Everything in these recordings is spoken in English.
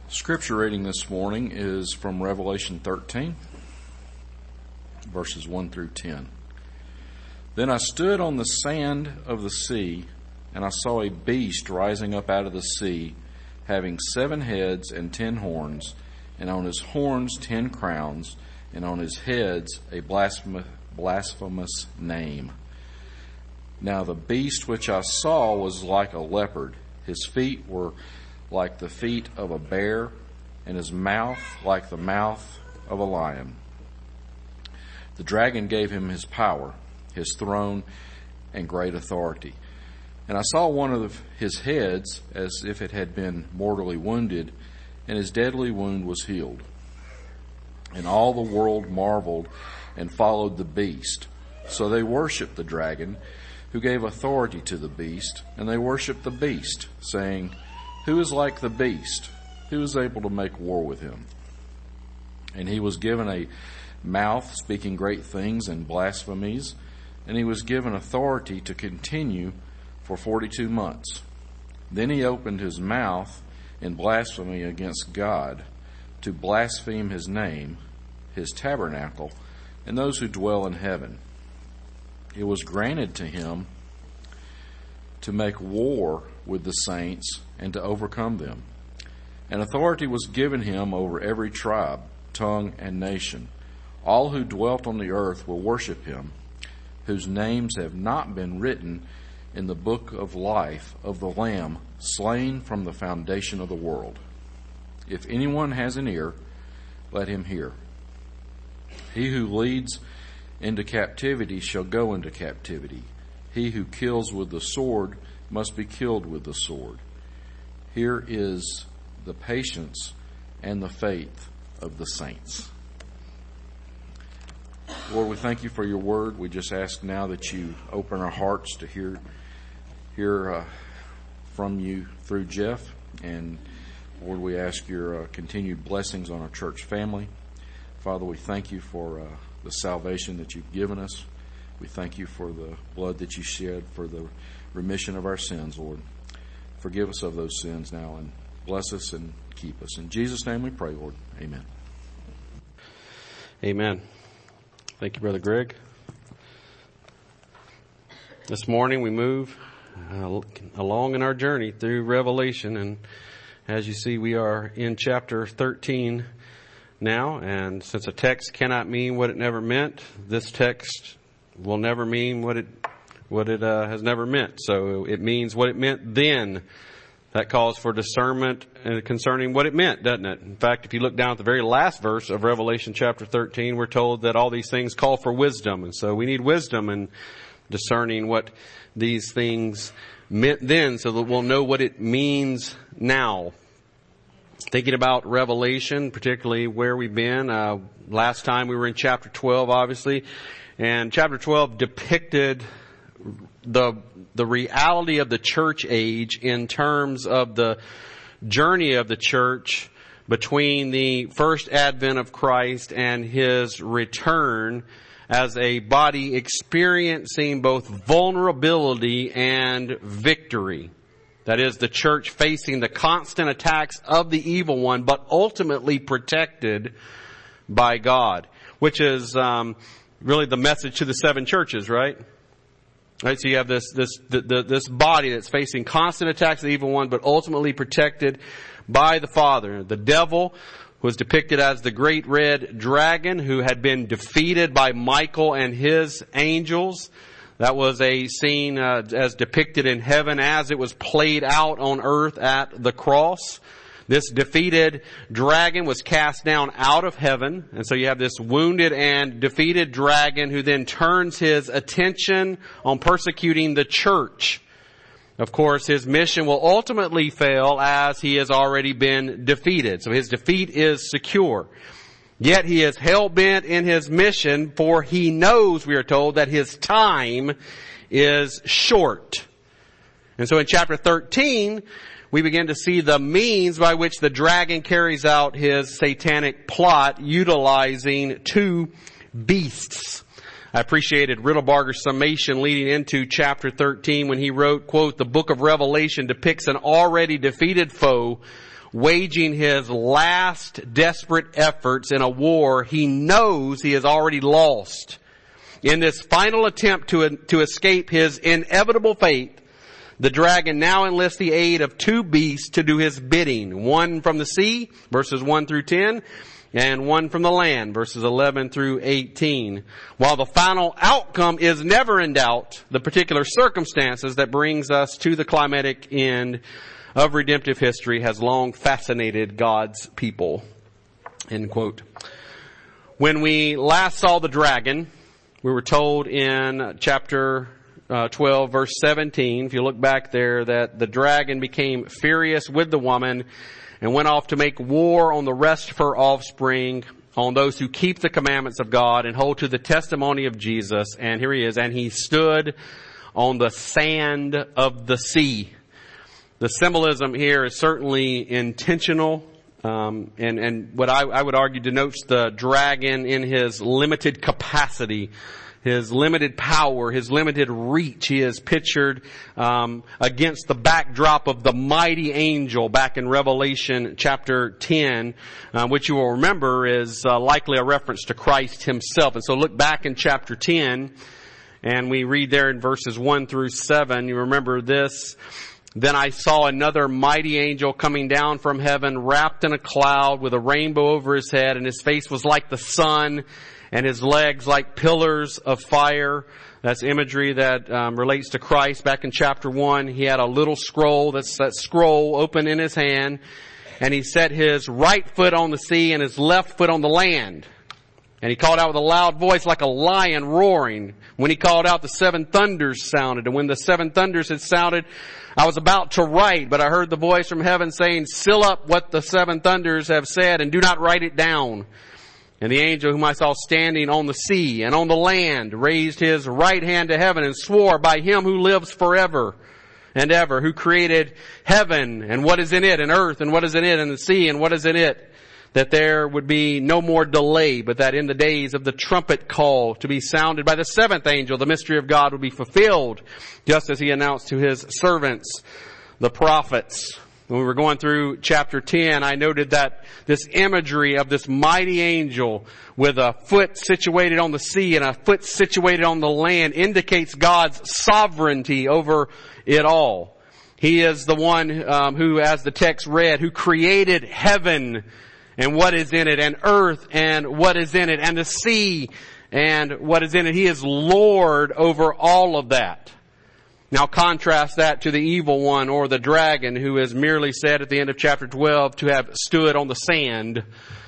Scripture reading this morning is from Revelation 13, verses 1 through 10. Then I stood on the sand of the sea, and I saw a beast rising up out of the sea, having 7 heads and 10 horns, and on his horns 10 crowns, and on his heads a blasphemous name. Now the beast which I saw was like a leopard. His feet were like the feet of a bear, and his mouth like the mouth of a lion. The dragon gave him his power, his throne, and great authority. And I saw one of his heads as if it had been mortally wounded, and his deadly wound was healed. And all the world marveled and followed the beast. So they worshipped the dragon, who gave authority to the beast, and they worshipped the beast, saying, "Who is like the beast? Who is able to make war with him?" And he was given a mouth speaking great things and blasphemies, and he was given authority to continue for 42 months. Then he opened his mouth in blasphemy against God, to blaspheme his name, his tabernacle, and those who dwell in heaven. It was granted to him to make war with the saints and to overcome them. And authority was given him over every tribe, tongue, and nation. All who dwelt on the earth will worship him, whose names have not been written in the book of life of the Lamb slain from the foundation of the world. If anyone has an ear, let him hear. He who leads into captivity shall go into captivity. He who kills with the sword must be killed with the sword. Here is the patience and the faith of the saints. Lord, we thank you for your word. We just ask now that you open our hearts to hear from you through Jeff. And Lord, we ask your continued blessings on our church family. Father, we thank you for the salvation that you've given us. We thank you for the blood that you shed for the remission of our sins, Lord. Forgive us of those sins now and bless us and keep us. In Jesus' name we pray, Lord. Amen. Amen. Thank you, Brother Greg. This morning we move along in our journey through Revelation, and as you see, we are in chapter 13 now, and since a text cannot mean what it never meant, this text will never mean what it has never meant. So it means what it meant then. That calls for discernment concerning what it meant, doesn't it? In fact, if you look down at the very last verse of Revelation chapter 13, we're told that all these things call for wisdom. And so we need wisdom in discerning what these things meant then so that we'll know what it means now. Thinking about Revelation, particularly where we've been. Last time we were in chapter 12, obviously. And chapter 12 depicted the reality of the church age in terms of the journey of the church between the first advent of Christ and his return as a body experiencing both vulnerability and victory. That is, the church facing the constant attacks of the evil one, but ultimately protected by God, which is really the message to the 7 churches, right? Right, so you have this body that's facing constant attacks of the evil one, but ultimately protected by the Father. The devil was depicted as the great red dragon who had been defeated by Michael and his angels. That was a scene as depicted in heaven as it was played out on earth at the cross. This defeated dragon was cast down out of heaven. And so you have this wounded and defeated dragon who then turns his attention on persecuting the church. Of course, his mission will ultimately fail as he has already been defeated. So his defeat is secure. Yet he is hell-bent in his mission, for he knows, we are told, that his time is short. And so in chapter 13, we begin to see the means by which the dragon carries out his satanic plot, utilizing 2 beasts. I appreciated Riddlebarger's summation leading into chapter 13 when he wrote, quote, "The book of Revelation depicts an already defeated foe waging his last desperate efforts in a war he knows he has already lost. In this final attempt to escape his inevitable fate, the dragon now enlists the aid of two beasts to do his bidding. One from the sea, verses 1 through 10, and one from the land, verses 11 through 18. While the final outcome is never in doubt, the particular circumstances that brings us to the climatic end of redemptive history has long fascinated God's people. End quote. When we last saw the dragon, we were told in chapter 12, verse 17, if you look back there, that the dragon became furious with the woman and went off to make war on the rest of her offspring, on those who keep the commandments of God and hold to the testimony of Jesus. And here he is. And he stood on the sand of the sea. The symbolism here is certainly intentional. And what I would argue denotes the dragon in his limited capacity, his limited power, his limited reach. He is pictured against the backdrop of the mighty angel back in Revelation chapter 10, which you will remember is likely a reference to Christ himself. And so look back in chapter 10, and we read there in verses 1 through 7. You remember this. Then I saw another mighty angel coming down from heaven, wrapped in a cloud with a rainbow over his head, and his face was like the sun, and his legs like pillars of fire. That's imagery that relates to Christ. Back in chapter 1, he had a little scroll, that scroll open in his hand, and he set his right foot on the sea and his left foot on the land. And he called out with a loud voice like a lion roaring. When he called out, the seven thunders sounded. And when the seven thunders had sounded, I was about to write, but I heard the voice from heaven saying, seal up what the seven thunders have said and do not write it down. And the angel whom I saw standing on the sea and on the land raised his right hand to heaven and swore by him who lives forever and ever, who created heaven and what is in it, and earth and what is in it, and the sea and what is in it, that there would be no more delay, but that in the days of the trumpet call to be sounded by the seventh angel, the mystery of God would be fulfilled, just as he announced to his servants, the prophets. When we were going through chapter 10, I noted that this imagery of this mighty angel with a foot situated on the sea and a foot situated on the land indicates God's sovereignty over it all. He is the one who, as the text read, who created heaven and what is in it, and earth and what is in it, and the sea and what is in it. He is Lord over all of that. Now contrast that to the evil one, or the dragon, who is merely said at the end of chapter 12 to have stood on the sand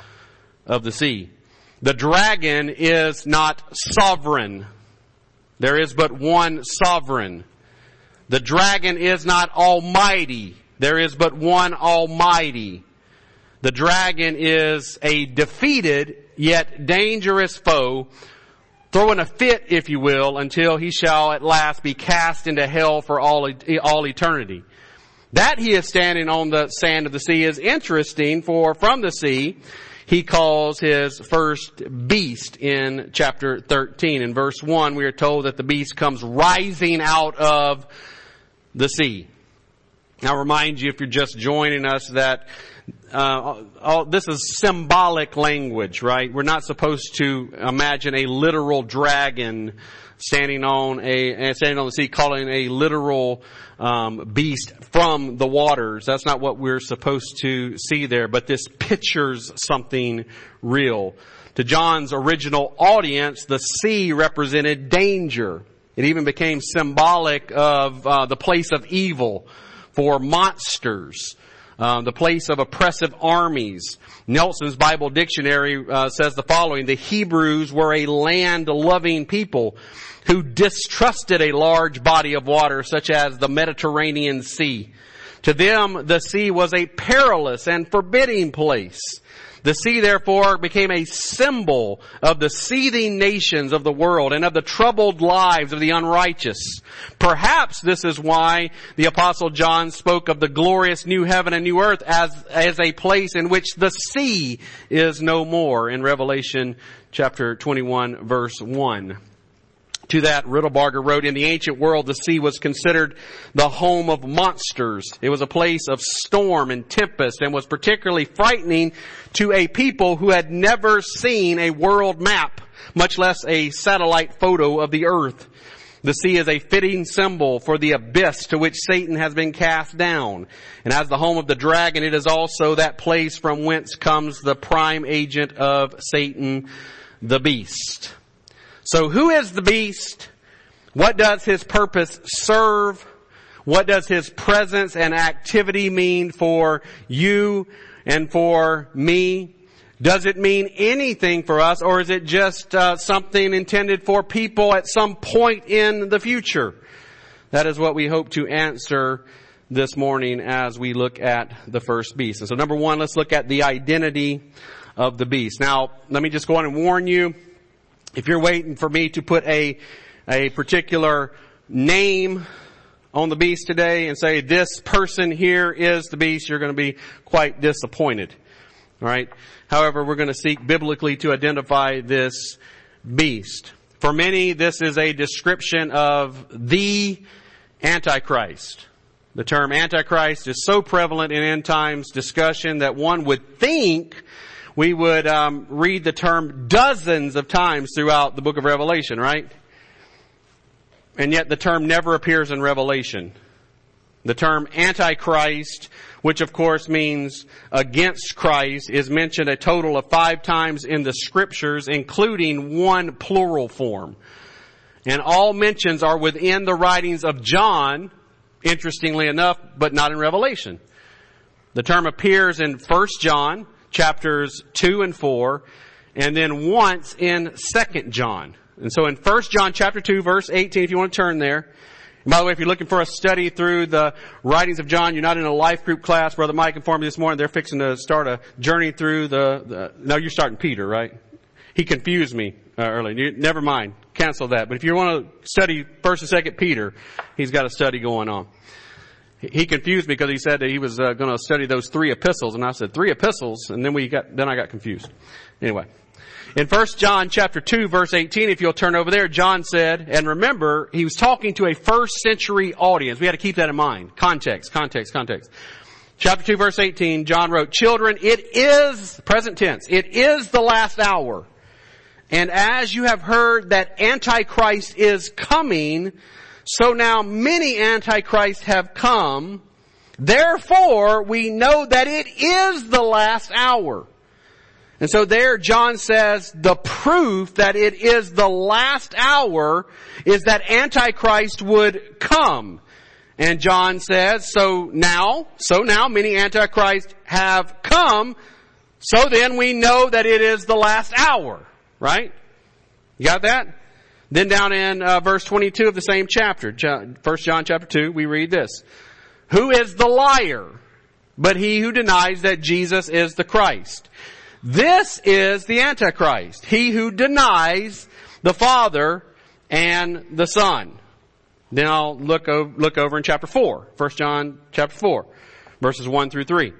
of the sea. The dragon is not sovereign. There is but one sovereign. The dragon is not almighty. There is but one almighty. The dragon is a defeated yet dangerous foe, throwing a fit, if you will, until he shall at last be cast into hell for all eternity. That he is standing on the sand of the sea is interesting, for from the sea he calls his first beast in chapter 13. In verse 1, we are told that the beast comes rising out of the sea. Now, remind you, if you're just joining us, that this is symbolic language, right? We're not supposed to imagine a literal dragon standing on the sea, calling a literal beast from the waters. That's not what we're supposed to see there. But this pictures something real. To John's original audience, the sea represented danger. It even became symbolic of the place of evil for monsters. The place of oppressive armies. Nelson's Bible Dictionary says the following: the Hebrews were a land-loving people who distrusted a large body of water such as the Mediterranean Sea. To them, the sea was a perilous and forbidding place. The sea, therefore, became a symbol of the seething nations of the world and of the troubled lives of the unrighteous. Perhaps this is why the Apostle John spoke of the glorious new heaven and new earth as a place in which the sea is no more in Revelation chapter 21, verse 1. To that, Riddlebarger wrote, in the ancient world, the sea was considered the home of monsters. It was a place of storm and tempest and was particularly frightening to a people who had never seen a world map, much less a satellite photo of the earth. The sea is a fitting symbol for the abyss to which Satan has been cast down. And as the home of the dragon, it is also that place from whence comes the prime agent of Satan, the beast. So who is the beast? What does his purpose serve? What does his presence and activity mean for you and for me? Does it mean anything for us, or is it just something intended for people at some point in the future? That is what we hope to answer this morning as we look at the first beast. And so number one, let's look at the identity of the beast. Now, let me just go on and warn you, if you're waiting for me to put a particular name on the beast today and say, this person here is the beast, you're going to be quite disappointed. All right? However, we're going to seek biblically to identify this beast. For many, this is a description of the Antichrist. The term Antichrist is so prevalent in end times discussion that one would think we would read the term dozens of times throughout the book of Revelation, right? And yet the term never appears in Revelation. The term Antichrist, which of course means against Christ, is mentioned a total of 5 times in the scriptures, including one plural form. And all mentions are within the writings of John, interestingly enough, but not in Revelation. The term appears in 1 John, chapters 2 and 4, and then once in 2 John. And so in 1 John chapter 2, verse 18, if you want to turn there. And by the way, if you're looking for a study through the writings of John, you're not in a life group class. Brother Mike informed me this morning they're fixing to start a journey through no, you're starting Peter, right? He confused me earlier. Never mind. Cancel that. But if you want to study 1st and 2nd Peter, he's got a study going on. He confused me because he said that he was going to study those 3 epistles, and I said 3 epistles, and then I got confused. Anyway, in 1 John chapter 2, verse 18, if you'll turn over there, John said, and remember, he was talking to a first century audience. We had to keep that in mind. Context. Chapter 2, verse 18, John wrote, "Children, it is, present tense, it is the last hour. And as you have heard that Antichrist is coming, so now many Antichrists have come. Therefore, we know that it is the last hour." And so there John says the proof that it is the last hour is that Antichrist would come. And John says, so now many Antichrists have come, so then we know that it is the last hour. Right? You got that? Then down in verse 22 of the same chapter, 1 John chapter 2, we read this. "Who is the liar but he who denies that Jesus is the Christ? This is the Antichrist, he who denies the Father and the Son." Then I'll look over in chapter 4, 1 John chapter 4, verses 1 through 3.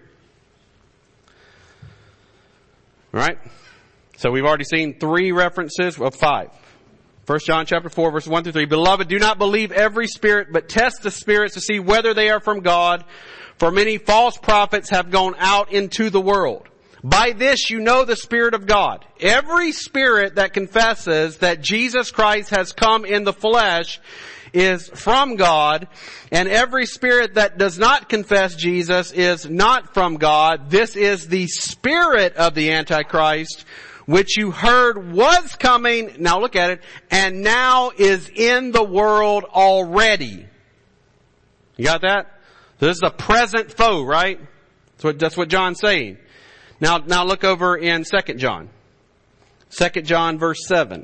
All right? So we've already seen 3 references of 5. 1 John chapter 4, verses 1 through 3. "Beloved, do not believe every spirit, but test the spirits to see whether they are from God. For many false prophets have gone out into the world. By this you know the Spirit of God. Every spirit that confesses that Jesus Christ has come in the flesh is from God, and every spirit that does not confess Jesus is not from God. This is the spirit of the Antichrist, which you heard was coming," now look at it, "and now is in the world already." You got that? This is a present foe, right? That's what John's saying. Now look over in 2 John. 2 John verse 7.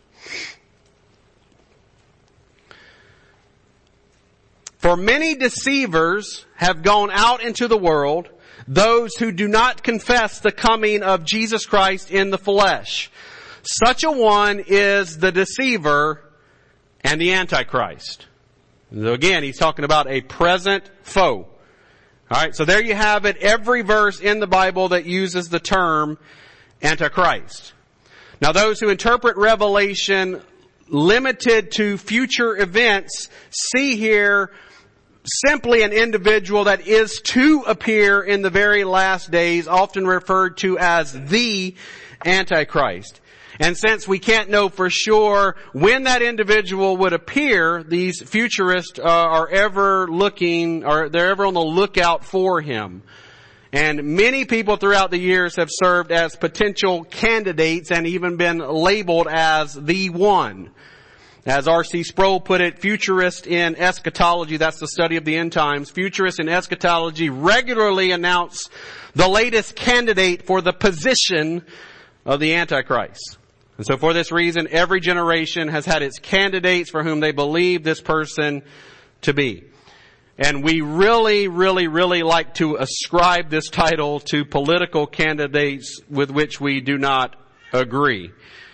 "For many deceivers have gone out into the world, those who do not confess the coming of Jesus Christ in the flesh. Such a one is the deceiver and the Antichrist." So again, he's talking about a present foe. Alright, so there you have it, every verse in the Bible that uses the term Antichrist. Now those who interpret Revelation limited to future events, see here simply an individual that is to appear in the very last days, often referred to as the Antichrist. And since we can't know for sure when that individual would appear, these futurists are ever looking, or they're ever on the lookout for him. And many people throughout the years have served as potential candidates and even been labeled as the one. As R.C. Sproul put it, futurists in eschatology, that's the study of the end times, futurists in eschatology regularly announce the latest candidate for the position of the Antichrist. And so for this reason, every generation has had its candidates for whom they believe this person to be. And we really like to ascribe this title to political candidates with which we do not agree.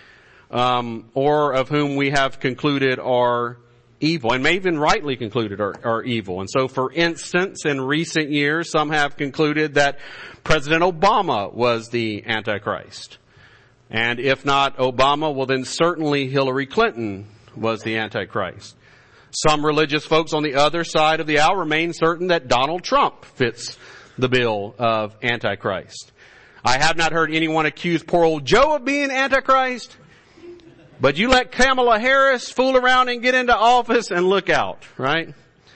Or of whom we have concluded are evil, and may even rightly concluded are evil. And so, for instance, in recent years, some have concluded that President Obama was the Antichrist. And if not Obama, well then certainly Hillary Clinton was the Antichrist. Some religious folks on the other side of the aisle remain certain that Donald Trump fits the bill of Antichrist. I have not heard anyone accuse poor old Joe of being Antichrist. But you let Kamala Harris fool around and get into office and look out, right?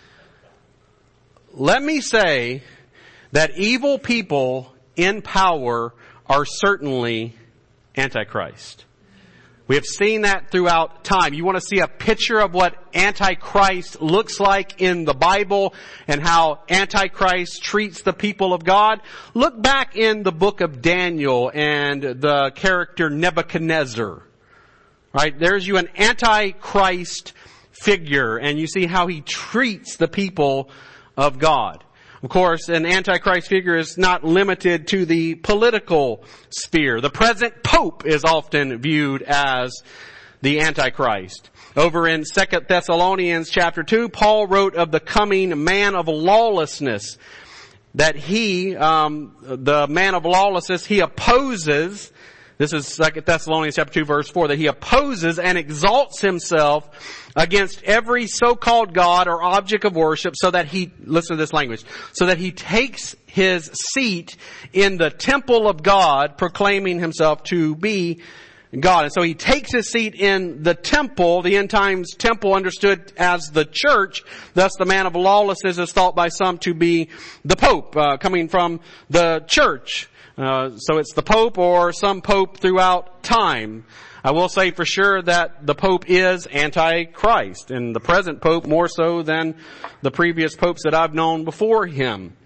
Let me say that evil people in power are certainly Antichrist. We have seen that throughout time. You want to see a picture of what Antichrist looks like in the Bible and how Antichrist treats the people of God? Look back in the book of Daniel and the character Nebuchadnezzar. Right, there's you an Antichrist figure, and you see how he treats the people of God. Of course, an Antichrist figure is not limited to the political sphere. The present Pope is often viewed as the Antichrist. Over in 2 Thessalonians chapter 2, Paul wrote of the coming man of lawlessness, that he, the man of lawlessness, he opposes. This is 2 Thessalonians chapter 2 verse 4, that he opposes and exalts himself against every so-called God or object of worship, so that he, listen to this language, so that he takes his seat in the temple of God, proclaiming himself to be God. And so he takes his seat in the temple, the end times temple understood as the church. Thus the man of lawlessness is thought by some to be the Pope, coming from the church. So it's the Pope or some Pope throughout time. I will say for sure that the Pope is Antichrist, and the present Pope more so than the previous popes that I've known before him.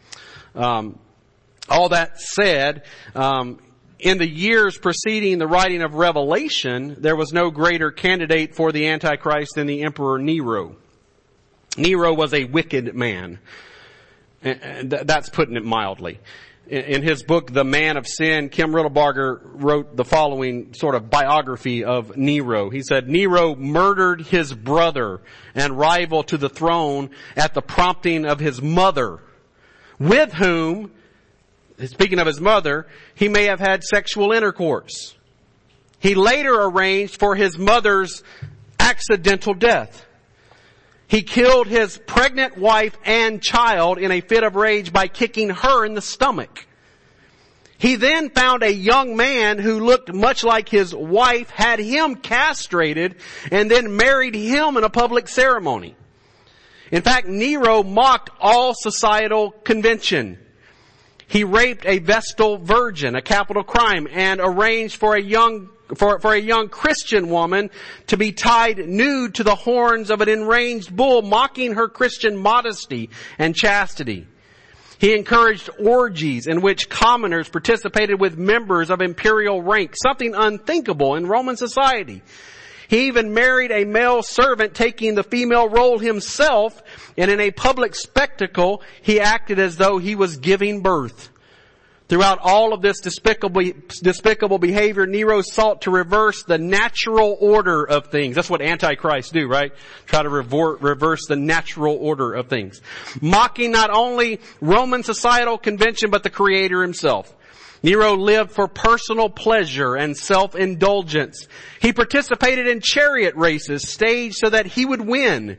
All that said, in the years preceding the writing of Revelation, there was no greater candidate for the Antichrist than the Emperor Nero. Nero was a wicked man. And that's putting it mildly. In his book, The Man of Sin, Kim Riddlebarger wrote the following sort of biography of Nero. He said, Nero murdered his brother and rival to the throne at the prompting of his mother, with whom, speaking of his mother, he may have had sexual intercourse. He later arranged for his mother's accidental death. He killed his pregnant wife and child in a fit of rage by kicking her in the stomach. He then found a young man who looked much like his wife, had him castrated, and then married him in a public ceremony. In fact, Nero mocked all societal convention. He raped a Vestal virgin, a capital crime, and arranged for a young Christian woman to be tied nude to the horns of an enraged bull, mocking her Christian modesty and chastity. He encouraged orgies in which commoners participated with members of imperial rank, something unthinkable in Roman society. He even married a male servant, taking the female role himself, and in a public spectacle, he acted as though he was giving birth. Throughout all of this despicable behavior, Nero sought to reverse the natural order of things. That's what antichrists do, right? Try to reverse the natural order of things. Mocking not only Roman societal convention, but the Creator himself. Nero lived for personal pleasure and self-indulgence. He participated in chariot races staged so that he would win.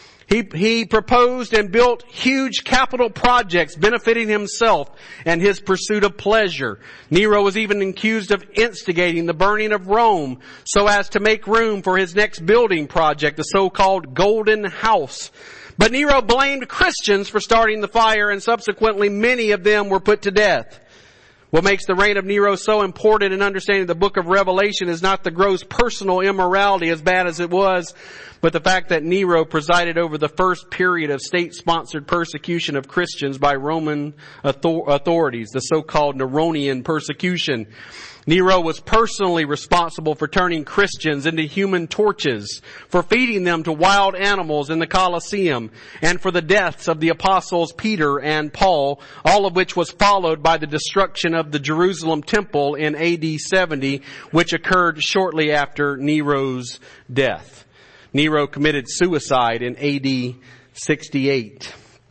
He proposed and built huge capital projects benefiting himself and his pursuit of pleasure. Nero was even accused of instigating the burning of Rome so as to make room for his next building project, the so-called Golden House. But Nero blamed Christians for starting the fire, and subsequently many of them were put to death. What makes the reign of Nero so important in understanding the book of Revelation is not the gross personal immorality, as bad as it was, but the fact that Nero presided over the first period of state-sponsored persecution of Christians by Roman authorities, the so-called Neronian persecution. Nero was personally responsible for turning Christians into human torches, for feeding them to wild animals in the Colosseum, and for the deaths of the apostles Peter and Paul, all of which was followed by the destruction of the Jerusalem temple in AD 70, which occurred shortly after Nero's death. Nero committed suicide in AD 68.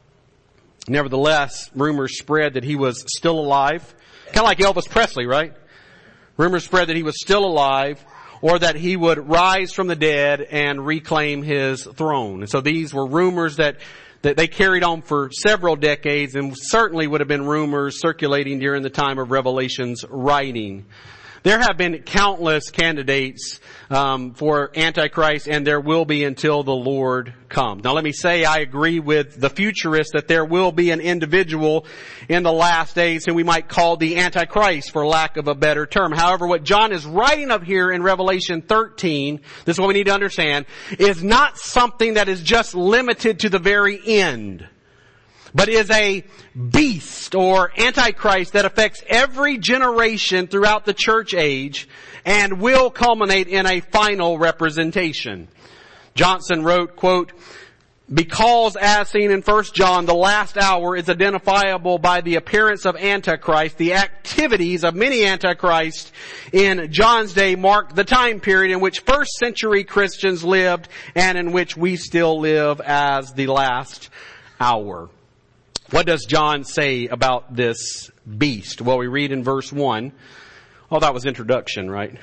Nevertheless, rumors spread that he was still alive. Kind of like Elvis Presley, right? Rumors spread that he was still alive, or that he would rise from the dead and reclaim his throne. And so these were rumors that they carried on for several decades, and certainly would have been rumors circulating during the time of Revelation's writing. There have been countless candidates for Antichrist, and there will be until the Lord comes. Now let me say I agree with the futurist that there will be an individual in the last days who we might call the Antichrist, for lack of a better term. However, what John is writing up here in Revelation 13, this is what we need to understand, is not something that is just limited to the very end, but is a beast or Antichrist that affects every generation throughout the church age and will culminate in a final representation. Johnson wrote, quote, "Because as seen in 1 John, the last hour is identifiable by the appearance of Antichrist, the activities of many Antichrists in John's day mark the time period in which first century Christians lived and in which we still live as the last hour." What does John say about this beast? Well, we read in verse 1. Oh, that was introduction, right?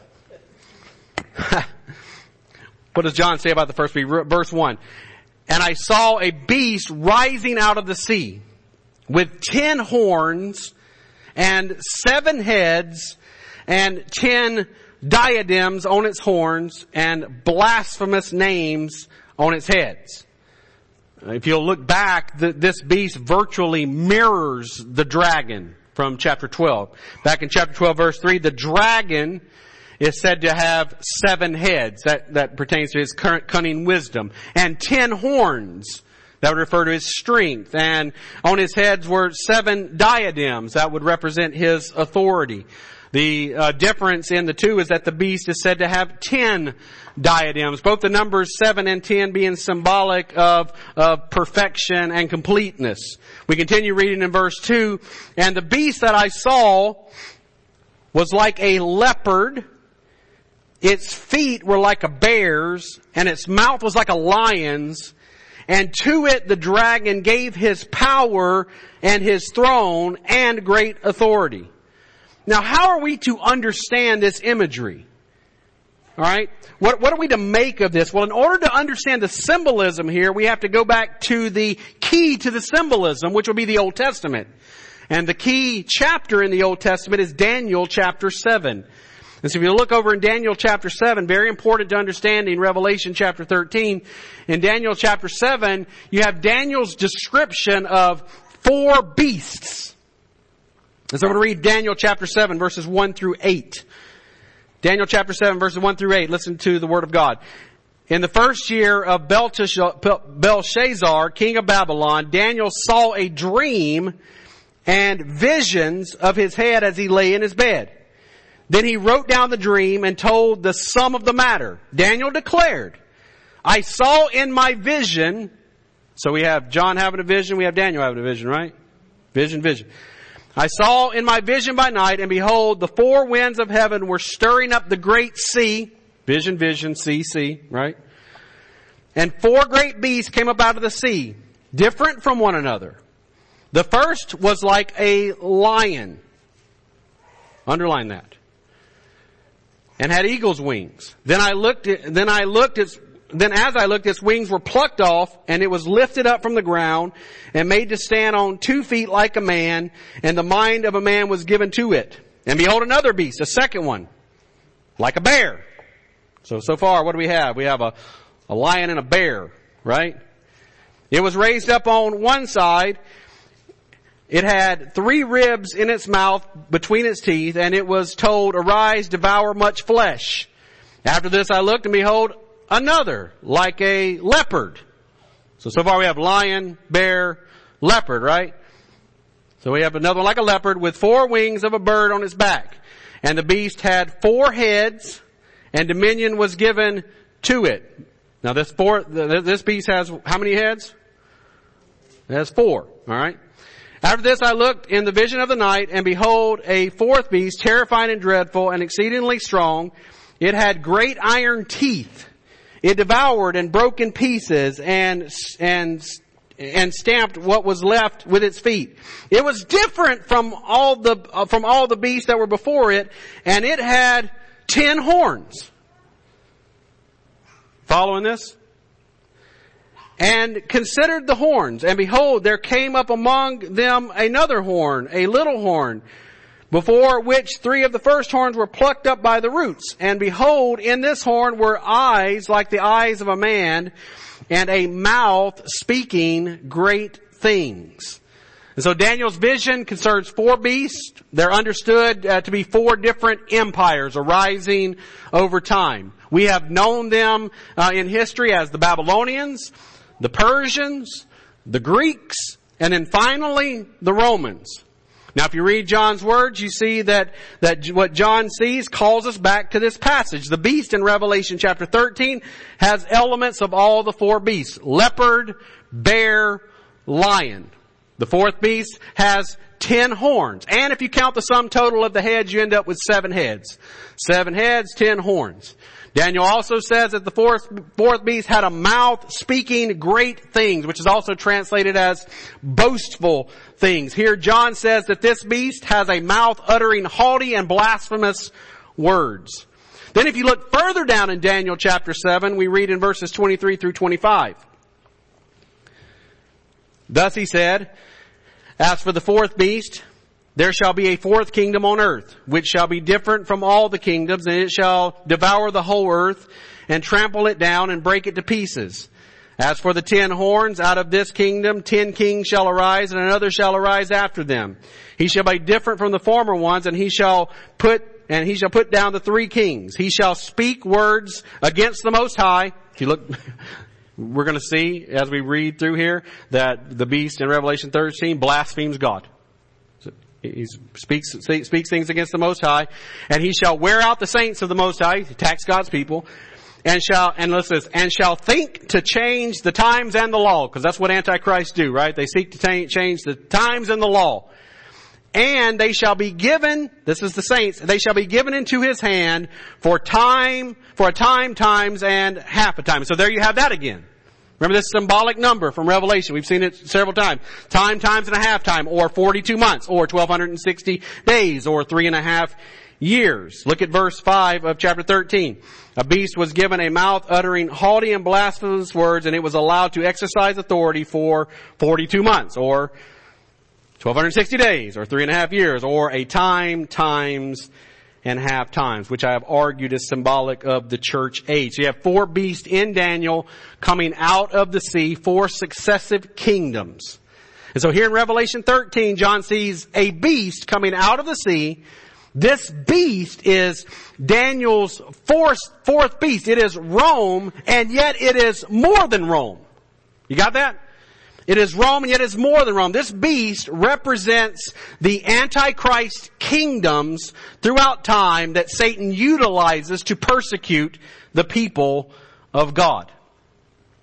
What does John say about the first beast? Verse 1. "And I saw a beast rising out of the sea with 10 horns and 7 heads and 10 diadems on its horns and blasphemous names on its heads." If you'll look back, this beast virtually mirrors the dragon from chapter 12. Back in chapter 12 verse 3, the dragon is said to have 7 heads. That pertains to his current cunning wisdom. And 10 horns. That would refer to his strength. And on his heads were 7 diadems. That would represent his authority. The difference in the two is that the beast is said to have 10 diadems, both the numbers 7 and 10 being symbolic of perfection and completeness. We continue reading in verse 2, "And the beast that I saw was like a leopard, its feet were like a bear's, and its mouth was like a lion's, and to it the dragon gave his power and his throne and great authority." Now, how are we to understand this imagery? Alright? What are we to make of this? Well, in order to understand the symbolism here, we have to go back to the key to the symbolism, which will be the Old Testament. And the key chapter in the Old Testament is Daniel chapter 7. And so if you look over in Daniel chapter 7, very important to understanding Revelation chapter 13, in Daniel chapter 7, you have Daniel's description of 4 beasts. And so I'm going to read Daniel chapter 7 verses 1 through 8. Daniel chapter 7 verses 1 through 8. Listen to the word of God. "In the first year of Belshazzar, king of Babylon, Daniel saw a dream and visions of his head as he lay in his bed. Then he wrote down the dream and told the sum of the matter. Daniel declared, 'I saw in my vision,'" so we have John having a vision, we have Daniel having a vision, right? Vision. "I saw in my vision by night, and behold, the 4 winds of heaven were stirring up the great sea." Vision, sea, right? "And 4 great beasts came up out of the sea, different from one another. The first was like a lion." Underline that. And had eagle's wings. Then as I looked, its wings were plucked off, and it was lifted up from the ground, and made to stand on 2 feet like a man, and the mind of a man was given to it. And behold, another beast, a second one, like a bear. So far, what do we have? We have a lion and a bear, right? It was raised up on one side. It had 3 ribs in its mouth between its teeth, and it was told, arise, devour much flesh. After this I looked, and behold, another, like a leopard. So far we have lion, bear, leopard, right? So we have another one like a leopard with 4 wings of a bird on its back. And the beast had 4 heads, and dominion was given to it. Now this beast has how many heads? It has 4, alright? After this I looked in the vision of the night, and behold, a 4th beast, terrifying and dreadful and exceedingly strong. It had great iron teeth. It devoured and broke in pieces and stamped what was left with its feet. It was different from all the beasts that were before it, and it had 10 horns. Following this? And considered the horns, and behold, there came up among them another horn, a little horn, before which 3 of the first horns were plucked up by the roots. And behold, in this horn were eyes like the eyes of a man, and a mouth speaking great things. And so Daniel's vision concerns 4 beasts. They're understood to be 4 different empires arising over time. We have known them in history as the Babylonians, the Persians, the Greeks, and then finally the Romans. Now if you read John's words, you see that what John sees calls us back to this passage. The beast in Revelation chapter 13 has elements of all the 4 beasts. Leopard, bear, lion. The 4th beast has 10 horns. And if you count the sum total of the heads, you end up with 7 heads. 7 heads, 10 horns. Daniel also says that the fourth beast had a mouth speaking great things, which is also translated as boastful things. Here John says that this beast has a mouth uttering haughty and blasphemous words. Then if you look further down in Daniel chapter 7, we read in verses 23 through 25. Thus he said, as for the 4th beast, there shall be a 4th kingdom on earth, which shall be different from all the kingdoms, and it shall devour the whole earth, and trample it down, and break it to pieces. As for the 10 horns, out of this kingdom 10 kings shall arise, and another shall arise after them. He shall be different from the former ones, and he shall put down the 3 kings. He shall speak words against the Most High. If you look, we're going to see as we read through here that the beast in Revelation 13 blasphemes God. He speaks things against the Most High, and he shall wear out the saints of the Most High, attacks God's people, and shall think to change the times and the law, because that's what antichrists do, right? They seek to change the times and the law. And they shall be given, this is the saints, they shall be given into his hand for a time, times, and half a time. So there you have that again. Remember this symbolic number from Revelation. We've seen it several times. Time, times, and a half time, or 42 months, or 1260 days, or 3.5 years. Look at verse 5 of chapter 13. A beast was given a mouth uttering haughty and blasphemous words, and it was allowed to exercise authority for 42 months, or 1260 days, or 3.5 years, or a time, times, and half times, which I have argued is symbolic of the church age. So you have 4 beasts in Daniel coming out of the sea, 4 successive kingdoms. And so here in Revelation 13, John sees a beast coming out of the sea. This beast is Daniel's fourth beast. It is Rome, and yet it is more than Rome. You got that? It is Rome, and yet it's more than Rome. This beast represents the Antichrist kingdoms throughout time that Satan utilizes to persecute the people of God.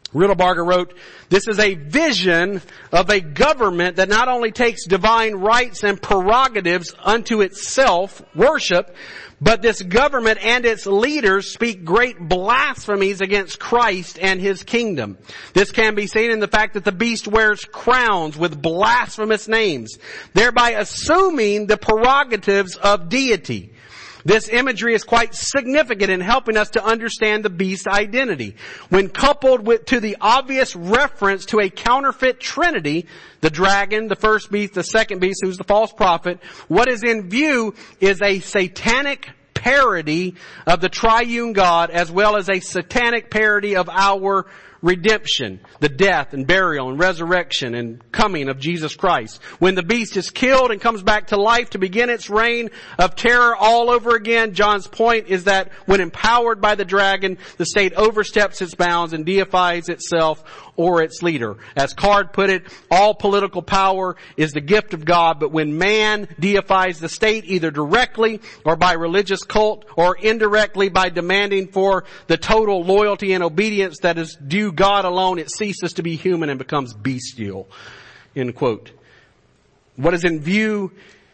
Riddlebarger wrote, "This is a vision of a government that not only takes divine rights and prerogatives unto itself, worship, but this government and its leaders speak great blasphemies against Christ and His kingdom. This can be seen in the fact that the beast wears crowns with blasphemous names, thereby assuming the prerogatives of deity. This imagery is quite significant in helping us to understand the beast's identity. When coupled to the obvious reference to a counterfeit trinity, the dragon, the first beast, the second beast, who's the false prophet, what is in view is a satanic parody of the triune God as well as a satanic parody of our redemption, the death and burial and resurrection and coming of Jesus Christ. When the beast is killed and comes back to life to begin its reign of terror all over again, John's point is that when empowered by the dragon, the state oversteps its bounds and deifies itself or its leader. As Card put it, all political power is the gift of God, but when man deifies the state either directly or by religious cult or indirectly by demanding for the total loyalty and obedience that is due God alone, it ceases to be human and becomes bestial." End quote. What is in view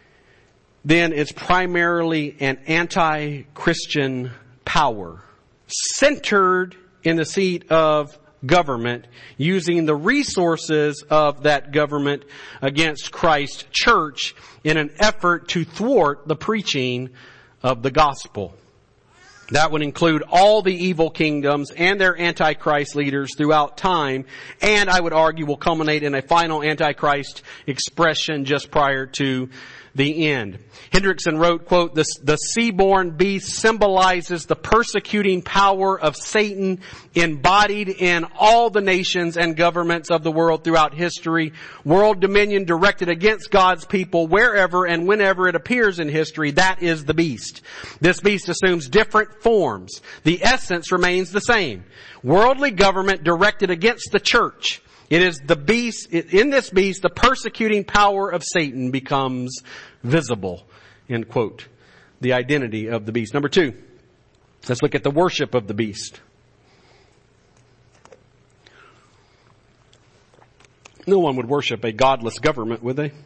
then is primarily an anti-Christian power centered in the seat of government, using the resources of that government against Christ's church in an effort to thwart the preaching of the gospel. That would include all the evil kingdoms and their antichrist leaders throughout time, and I would argue will culminate in a final antichrist expression just prior to the end. Hendrickson wrote, quote, the sea-born beast symbolizes the persecuting power of Satan embodied in all the nations and governments of the world throughout history. World dominion directed against God's people wherever and whenever it appears in history. That is the beast. This beast assumes different forms. The essence remains the same. Worldly government directed against the church. It is the beast, in this beast, the persecuting power of Satan becomes visible. End quote. The identity of the beast. Number 2, let's look at the worship of the beast. No one would worship a godless government, would they?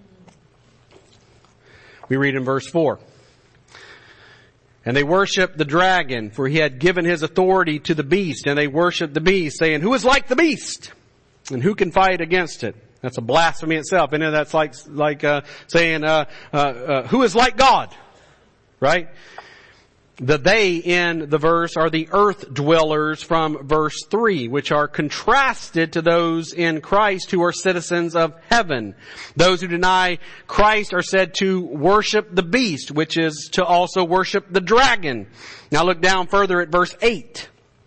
We read in verse 4. "And they worshiped the dragon, for he had given his authority to the beast. And they worshiped the beast, saying, 'Who is like the beast? And who can fight against it?'" That's a blasphemy itself. And that's like saying, "Who is like God?" Right? The they in the verse are the earth dwellers from verse 3, which are contrasted to those in Christ who are citizens of heaven. Those who deny Christ are said to worship the beast, which is to also worship the dragon. Now look down further at verse 8.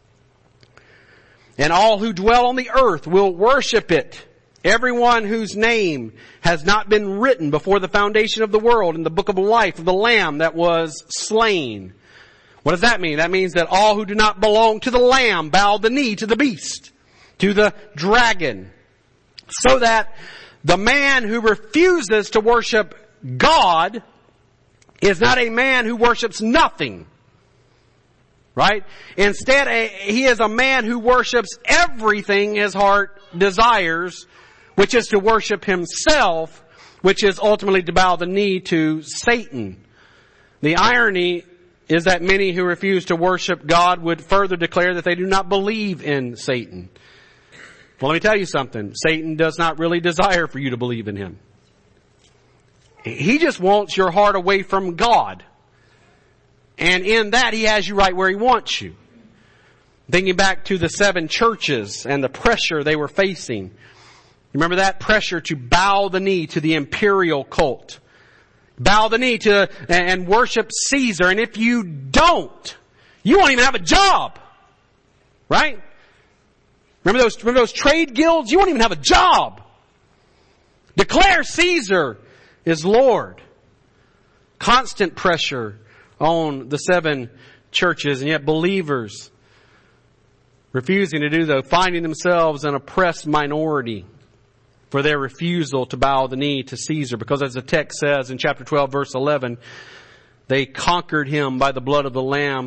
"And all who dwell on the earth will worship it. Everyone whose name has not been written before the foundation of the world in the book of life of the Lamb that was slain." What does that mean? That means that all who do not belong to the Lamb bow the knee to the beast, to the dragon. So that the man who refuses to worship God is not a man who worships nothing. Right? Instead, he is a man who worships everything his heart desires, which is to worship himself, which is ultimately to bow the knee to Satan. The irony is that many who refuse to worship God would further declare that they do not believe in Satan. Well, let me tell you something. Satan does not really desire for you to believe in him. He just wants your heart away from God. And in that, he has you right where he wants you. Thinking back to the 7 churches and the pressure they were facing. Remember that pressure to bow the knee to the imperial cult. Bow the knee to and worship Caesar. And if you don't, you won't even have a job. Right? Remember those trade guilds? You won't even have a job. Declare Caesar is Lord. Constant pressure on the 7 churches, and yet believers refusing to do so, finding themselves an oppressed minority for their refusal to bow the knee to Caesar. Because as the text says in chapter 12, verse 11, they conquered him by the blood of the Lamb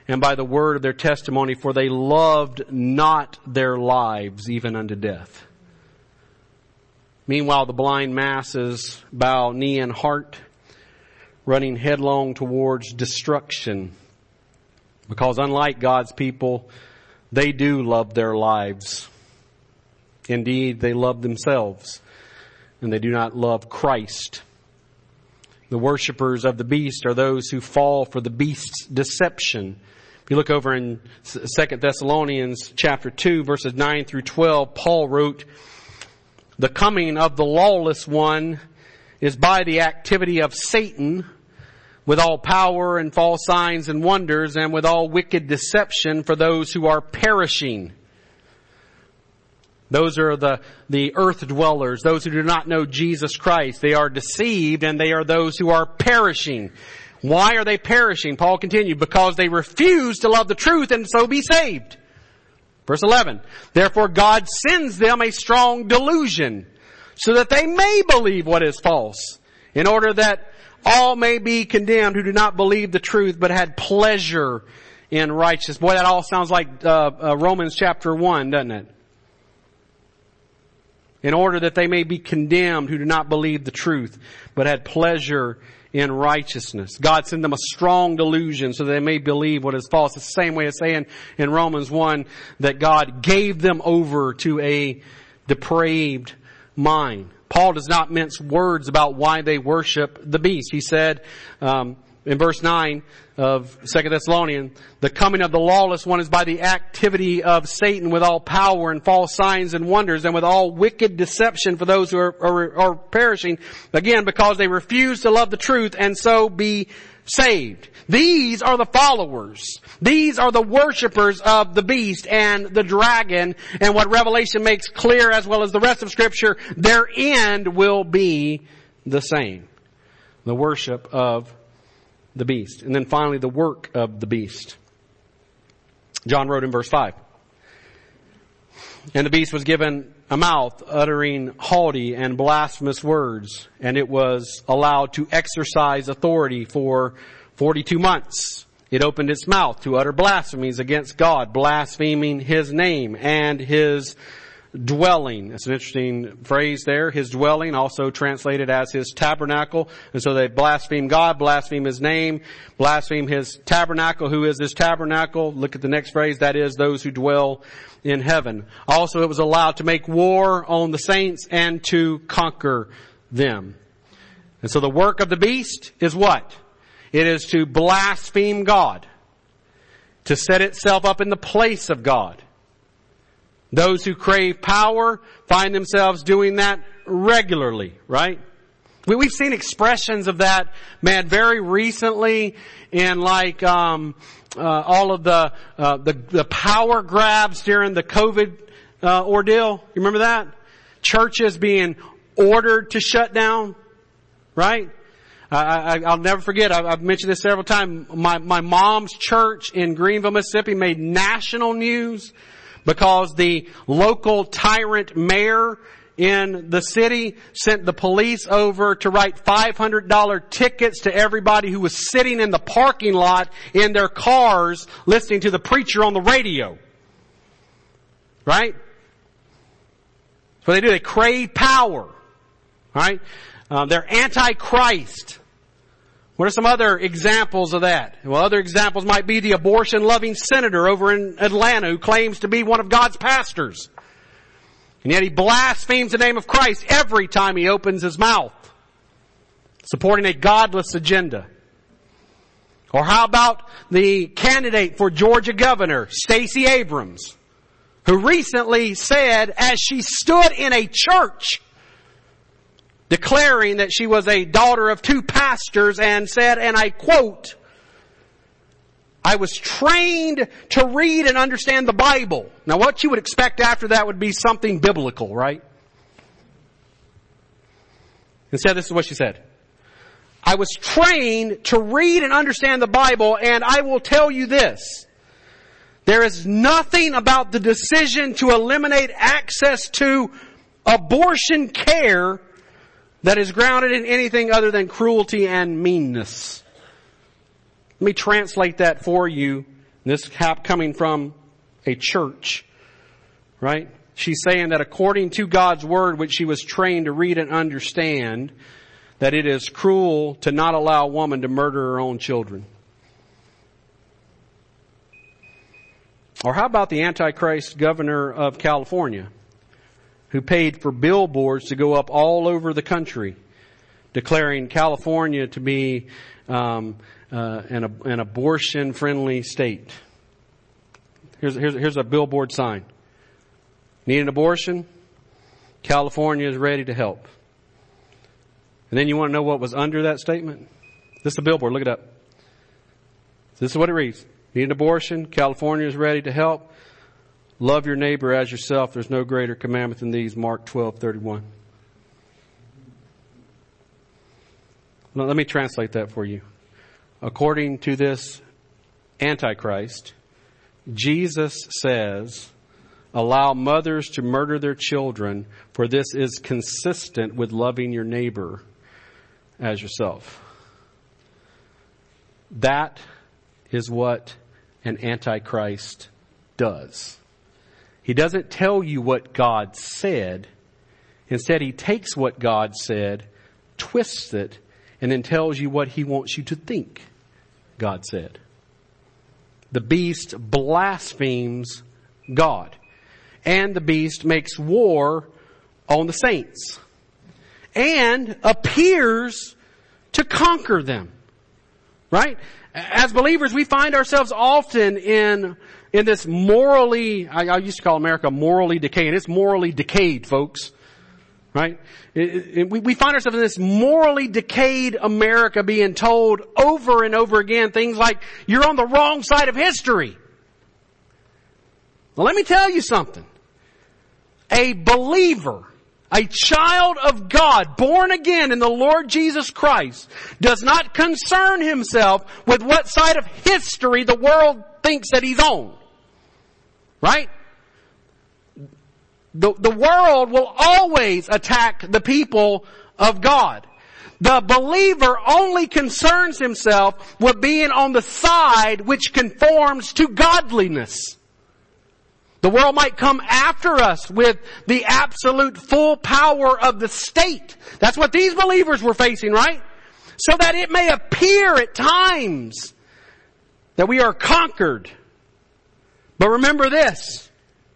and by the word of their testimony, for they loved not their lives even unto death. Meanwhile, the blind masses bow knee and heart, running headlong towards destruction. Because unlike God's people, they do love their lives. Indeed, they love themselves, and they do not love Christ. The worshipers of the beast are those who fall for the beast's deception. If you look over in 2 Thessalonians chapter 2, verses 9 through 12, Paul wrote, "The coming of the lawless one is by the activity of Satan, with all power and false signs and wonders, and with all wicked deception for those who are perishing." Those are the earth dwellers, those who do not know Jesus Christ. They are deceived, and they are those who are perishing. Why are they perishing? Paul continued, because they refuse to love the truth and so be saved. Verse 11, "Therefore God sends them a strong delusion, so that they may believe what is false, in order that all may be condemned who do not believe the truth, but had pleasure in righteousness." Boy, that all sounds like Romans chapter 1, doesn't it? In order that they may be condemned who do not believe the truth, but had pleasure in righteousness. God sent them a strong delusion so that they may believe what is false. It's the same way as saying in Romans 1 that God gave them over to a depraved mind. Paul does not mince words about why they worship the beast. He said in verse 9 of 2 Thessalonians, "The coming of the lawless one is by the activity of Satan, with all power and false signs and wonders, and with all wicked deception for those who are perishing, again, because they refuse to love the truth and so be saved." These are the followers. These are the worshipers of the beast and the dragon. And what Revelation makes clear, as well as the rest of Scripture, their end will be the same. The worship of the beast. And then finally, the work of the beast. John wrote in verse 5, "And the beast was given a mouth, uttering haughty and blasphemous words, and it was allowed to exercise authority for 42 months. It opened its mouth to utter blasphemies against God, blaspheming His name and His dwelling." That's an interesting phrase there. His dwelling, also translated as His tabernacle. And so they blaspheme God, blaspheme His name, blaspheme His tabernacle. Who is His tabernacle? Look at the next phrase. That is those who dwell in heaven. Also, it was allowed to make war on the saints and to conquer them. And so the work of the beast is what? It is to blaspheme God, to set itself up in the place of God. Those who crave power find themselves doing that regularly, right? We've seen expressions of that, man, very recently in like all of the power grabs during the COVID ordeal. You remember that? Churches being ordered to shut down, right? I'll never forget. I've mentioned this several times. My mom's church in Greenville, Mississippi, made national news because the local tyrant mayor in the city sent the police over to write $500 tickets to everybody who was sitting in the parking lot in their cars listening to the preacher on the radio. Right? That's what they do. They crave power. Right? They're anti-Christ. What are some other examples of that? Well, other examples might be the abortion-loving senator over in Atlanta who claims to be one of God's pastors. And yet he blasphemes the name of Christ every time he opens his mouth, supporting a godless agenda. Or how about the candidate for Georgia governor, Stacey Abrams, who recently said, as she stood in a church, declaring that she was a daughter of two pastors, and said, and I quote, "I was trained to read and understand the Bible." Now what you would expect after that would be something biblical, right? Instead, this is what she said. "I was trained to read and understand the Bible, and I will tell you this. There is nothing about the decision to eliminate access to abortion care that is grounded in anything other than cruelty and meanness." Let me translate that for you This coming from a church, right? She's saying that according to God's Word, which she was trained to read and understand, that it is cruel to not allow a woman to murder her own children. Or how about the Antichrist governor of California, who paid for billboards to go up all over the country, declaring California to be an abortion-friendly state? Here's a billboard sign. Need an abortion? California is ready to help. And then you want to know what was under that statement? This is a billboard. Look it up. This is what it reads. Need an abortion? California is ready to help. Love your neighbor as yourself. There's no greater commandment than these. Mark 12:31. Now, let me translate that for you. According to this Antichrist, Jesus says, allow mothers to murder their children, for this is consistent with loving your neighbor as yourself. That is what an Antichrist does. He doesn't tell you what God said. Instead, he takes what God said, twists it, and then tells you what he wants you to think God said. The beast blasphemes God. And the beast makes war on the saints. And appears to conquer them. Right? As believers, we find ourselves often in this morally, I used to call America morally decaying. It's morally decayed, folks. Right? We find ourselves in this morally decayed America being told over and over again things like, you're on the wrong side of history. Well, let me tell you something. A believer, a child of God, born again in the Lord Jesus Christ, does not concern himself with what side of history the world thinks that he's on. Right? The world will always attack the people of God. The believer only concerns himself with being on the side which conforms to godliness. The world might come after us with the absolute full power of the state. That's what these believers were facing, right? So that it may appear at times that we are conquered. But remember this.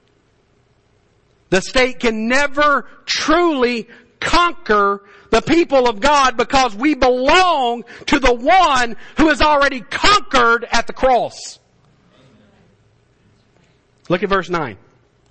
The state can never truly conquer the people of God because we belong to the one who has already conquered at the cross. Look at verse 9.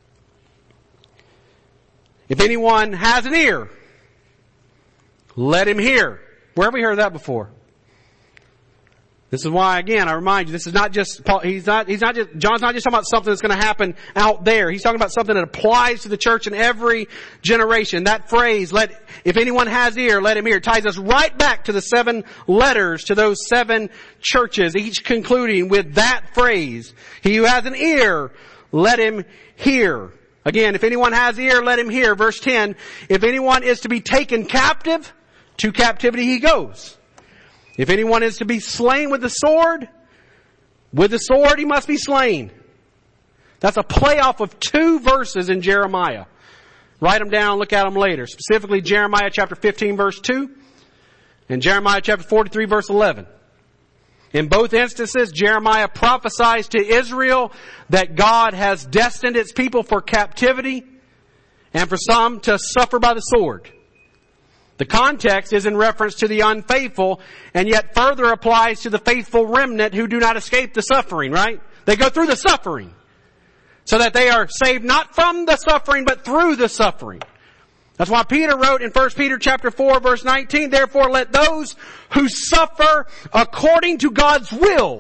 If anyone has an ear, let him hear. Where have we heard that before? This is why, again, I remind you, this is not just, John's not just talking about something that's going to happen out there. He's talking about something that applies to the church in every generation. That phrase, if anyone has ear, let him hear, ties us right back to the 7 letters to those 7 churches, each concluding with that phrase. He who has an ear, let him hear. Again, if anyone has ear, let him hear. Verse 10, if anyone is to be taken captive, to captivity he goes. If anyone is to be slain with the sword he must be slain. That's a playoff of 2 verses in Jeremiah. Write them down, look at them later. Specifically Jeremiah chapter 15 verse 2 and Jeremiah chapter 43 verse 11. In both instances, Jeremiah prophesies to Israel that God has destined its people for captivity and for some to suffer by the sword. The context is in reference to the unfaithful and yet further applies to the faithful remnant who do not escape the suffering, right? They go through the suffering so that they are saved not from the suffering but through the suffering. That's why Peter wrote in 1 Peter chapter 4 verse 19, therefore let those who suffer according to God's will.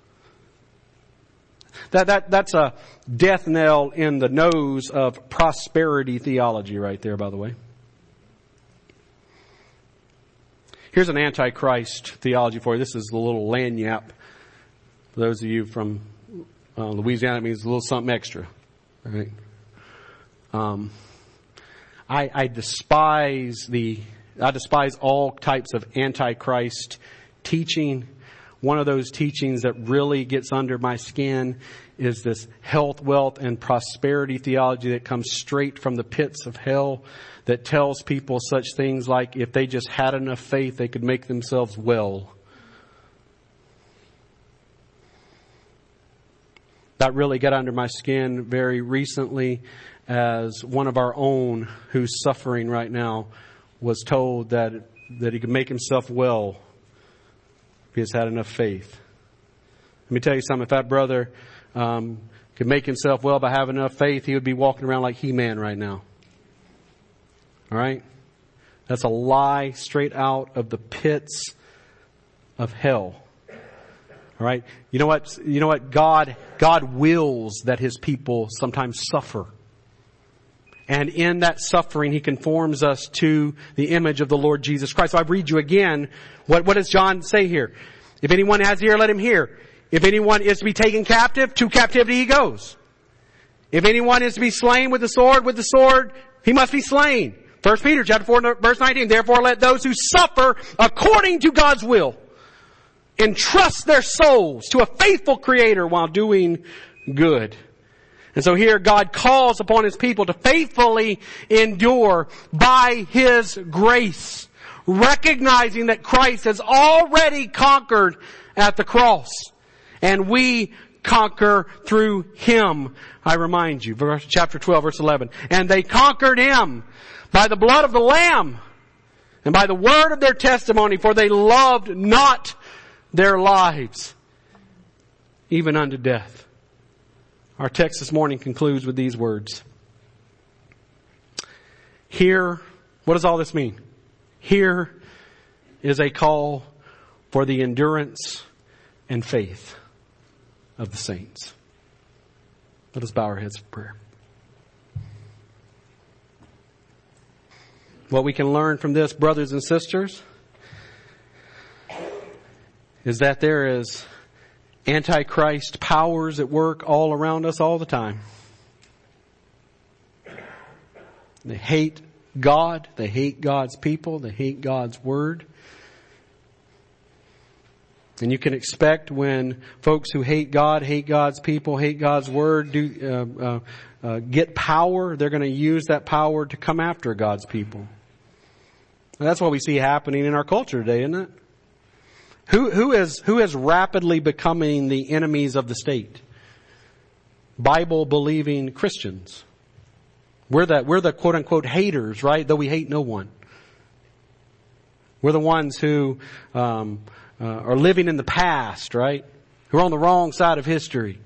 That's a death knell in the nose of prosperity theology right there, by the way. Here's an Antichrist theology for you. This is the little lagniappe. For those of you from Louisiana, it means a little something extra. Right? I despise all types of Antichrist teaching one of those teachings that really gets under my skin is this health, wealth, and prosperity theology that comes straight from the pits of hell, that tells people such things like if they just had enough faith, they could make themselves well. That really got under my skin very recently as one of our own who's suffering right now was told that he could make himself well if he has had enough faith. Let me tell you something. If that brother could make himself well by having enough faith, he would be walking around like He-Man right now. All right? That's a lie straight out of the pits of hell. All right? You know what? God wills that His people sometimes suffer. And in that suffering, He conforms us to the image of the Lord Jesus Christ. So I read you again. What does John say here? If anyone has ear, let him hear. If anyone is to be taken captive, to captivity he goes. If anyone is to be slain with the sword, he must be slain. 1 Peter chapter 4, verse 19. Therefore let those who suffer according to God's will entrust their souls to a faithful Creator while doing good. And so here God calls upon His people to faithfully endure by His grace, recognizing that Christ has already conquered at the cross. And we conquer through Him. I remind you, chapter 12, verse 11. And they conquered Him by the blood of the Lamb and by the word of their testimony, for they loved not their lives, even unto death. Our text this morning concludes with these words. Here, what does all this mean? Here is a call for the endurance and faith of the saints. Let us bow our heads for prayer. What we can learn from this, brothers and sisters, is that there is Antichrist powers at work all around us all the time. They hate God. They hate God's people. They hate God's Word. And you can expect when folks who hate God, hate God's people, hate God's Word, get power, they're going to use that power to come after God's people. And that's what we see happening in our culture today, isn't it? Who is rapidly becoming the enemies of the state? Bible-believing Christians. We're the quote-unquote haters, right? Though we hate no one. We're the ones who are living in the past, right? Who are on the wrong side of history.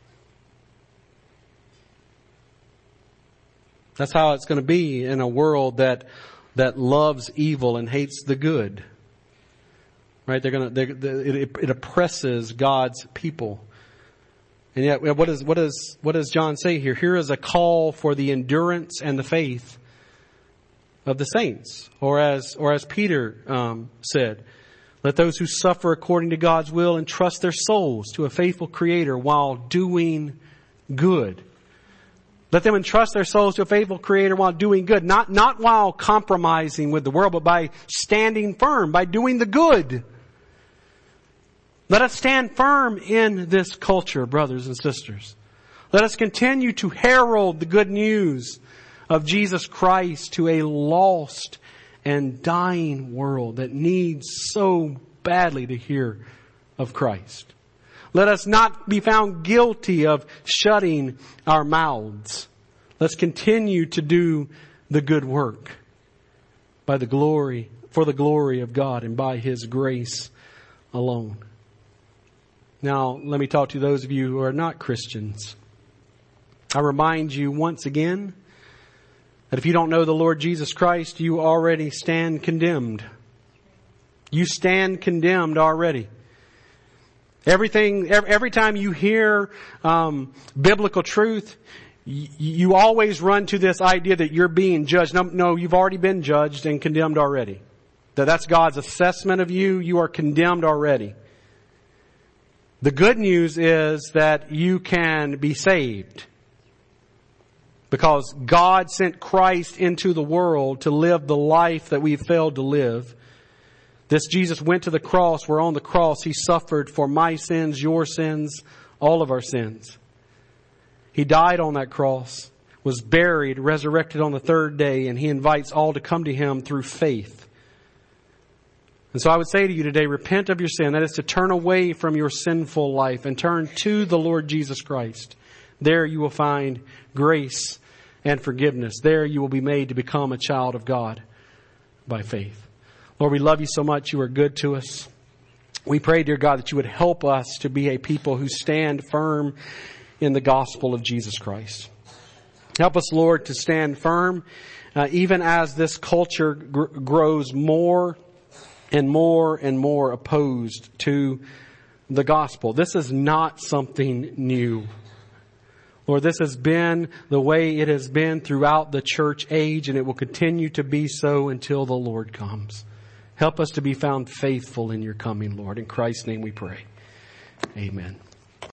That's how it's going to be in a world that loves evil and hates the good. Right? It oppresses God's people. And yet, what does John say here? Here is a call for the endurance and the faith of the saints. Or as Peter said, let those who suffer according to God's will entrust their souls to a faithful Creator while doing good. Let them entrust their souls to a faithful Creator while doing good. Not while compromising with the world, but by standing firm, by doing the good. Let us stand firm in this culture, brothers and sisters. Let us continue to herald the good news of Jesus Christ to a lost and dying world that needs so badly to hear of Christ. Let us not be found guilty of shutting our mouths. Let's continue to do the good work for the glory of God and by His grace alone. Now, let me talk to those of you who are not Christians. I remind you once again that if you don't know the Lord Jesus Christ, you already stand condemned. You stand condemned already. Every time you hear biblical truth, you always run to this idea that you're being judged. No, you've already been judged and condemned already. That's God's assessment of you. You are condemned already. The good news is that you can be saved. Because God sent Christ into the world to live the life that we've failed to live. This Jesus went to the cross, where on the cross He suffered for my sins, your sins, all of our sins. He died on that cross, was buried, resurrected on the third day, and He invites all to come to Him through faith. And so I would say to you today, repent of your sin. That is to turn away from your sinful life and turn to the Lord Jesus Christ. There you will find grace and forgiveness. There you will be made to become a child of God by faith. Lord, we love You so much. You are good to us. We pray, dear God, that You would help us to be a people who stand firm in the gospel of Jesus Christ. Help us, Lord, to stand firm even as this culture grows more and more and more opposed to the gospel. This is not something new. Lord, this has been the way it has been throughout the church age, and it will continue to be so until the Lord comes. Help us to be found faithful in Your coming, Lord. In Christ's name we pray. Amen.